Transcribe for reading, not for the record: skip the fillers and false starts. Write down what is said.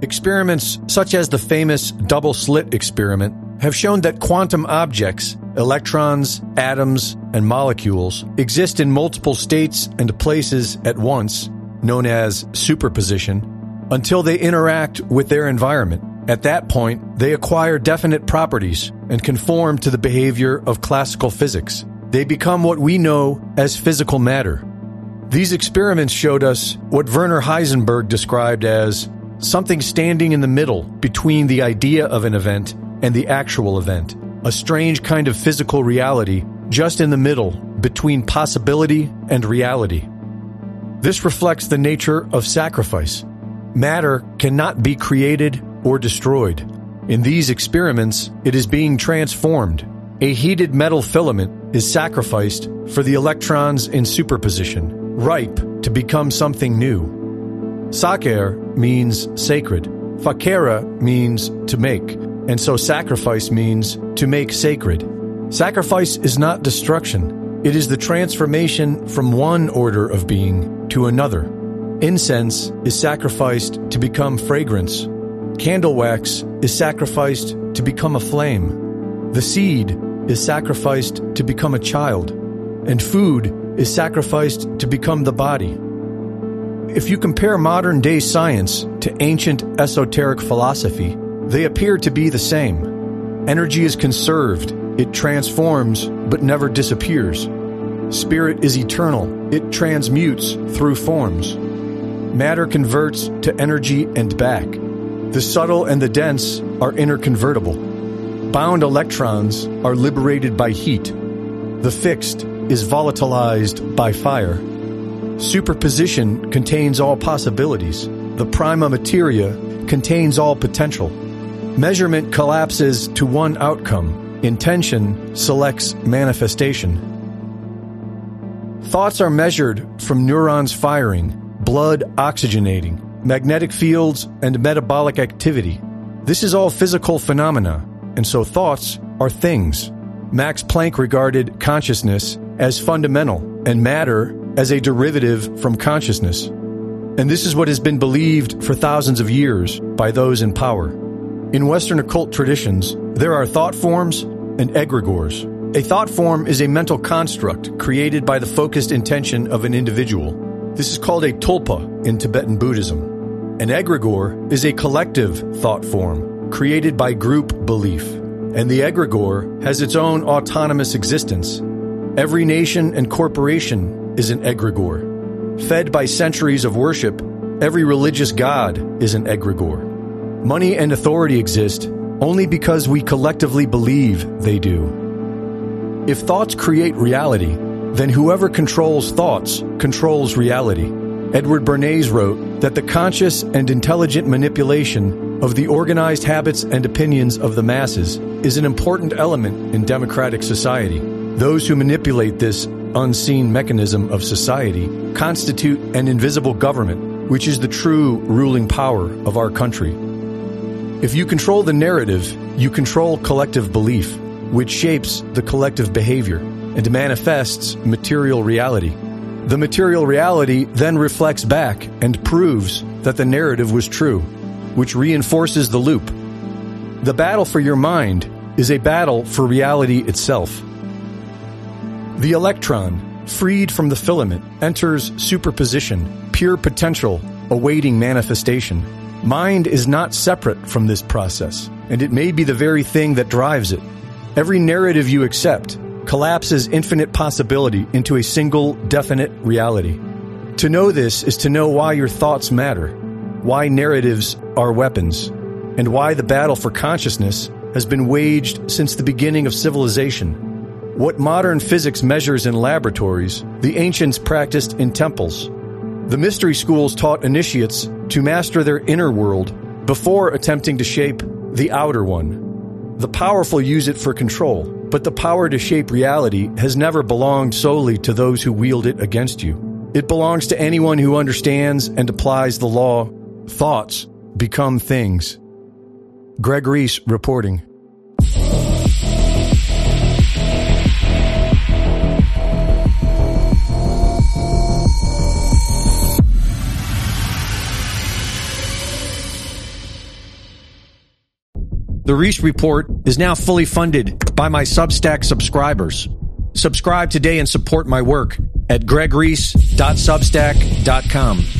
Experiments such as the famous double-slit experiment have shown that quantum objects, electrons, atoms, and molecules exist in multiple states and places at once, known as superposition, until they interact with their environment. At that point, they acquire definite properties and conform to the behavior of classical physics. They become what we know as physical matter. These experiments showed us what Werner Heisenberg described as something standing in the middle between the idea of an event and the actual event, a strange kind of physical reality just in the middle between possibility and reality. This reflects the nature of sacrifice. Matter cannot be created or destroyed. In these experiments, it is being transformed. A heated metal filament is sacrificed for the electrons in superposition, ripe to become something new. Saker means sacred. Fakera means to make. And so sacrifice means to make sacred. Sacrifice is not destruction. It is the transformation from one order of being to another. Incense is sacrificed to become fragrance. Candle wax is sacrificed to become a flame. The seed is sacrificed to become a child. And food is sacrificed to become the body. If you compare modern-day science to ancient esoteric philosophy, they appear to be the same. Energy is conserved, it transforms, but never disappears. Spirit is eternal, it transmutes through forms. Matter converts to energy and back. The subtle and the dense are interconvertible. Bound electrons are liberated by heat. The fixed is volatilized by fire. Superposition contains all possibilities. The prima materia contains all potential. Measurement collapses to one outcome. Intention selects manifestation. Thoughts are measured from neurons firing, blood oxygenating, magnetic fields, and metabolic activity. This is all physical phenomena, and so thoughts are things. Max Planck regarded consciousness as fundamental and matter as a derivative from consciousness. And this is what has been believed for thousands of years by those in power. In Western occult traditions, there are thought forms and egregores. A thought form is a mental construct created by the focused intention of an individual. This is called a tulpa in Tibetan Buddhism. An egregore is a collective thought form created by group belief, and the egregore has its own autonomous existence. Every nation and corporation is an egregore. Fed by centuries of worship, every religious god is an egregore. Money and authority exist only because we collectively believe they do. If thoughts create reality, then whoever controls thoughts controls reality. Edward Bernays wrote that the conscious and intelligent manipulation of the organized habits and opinions of the masses is an important element in democratic society. Those who manipulate this unseen mechanism of society constitute an invisible government, which is the true ruling power of our country. If you control the narrative, you control collective belief, which shapes the collective behavior and manifests material reality. The material reality then reflects back and proves that the narrative was true, which reinforces the loop. The battle for your mind is a battle for reality itself. The electron, freed from the filament, enters superposition, pure potential, awaiting manifestation. Mind is not separate from this process, and it may be the very thing that drives it. Every narrative you accept collapses infinite possibility into a single definite reality. To know this is to know why your thoughts matter, why narratives are weapons, and why the battle for consciousness has been waged since the beginning of civilization. What modern physics measures in laboratories, the ancients practiced in temples. The mystery schools taught initiates to master their inner world before attempting to shape the outer one. The powerful use it for control, but the power to shape reality has never belonged solely to those who wield it against you. It belongs to anyone who understands and applies the law. Thoughts become things. Greg Reese reporting. The Reese Report is now fully funded by my Substack subscribers. Subscribe today and support my work at gregreese.substack.com.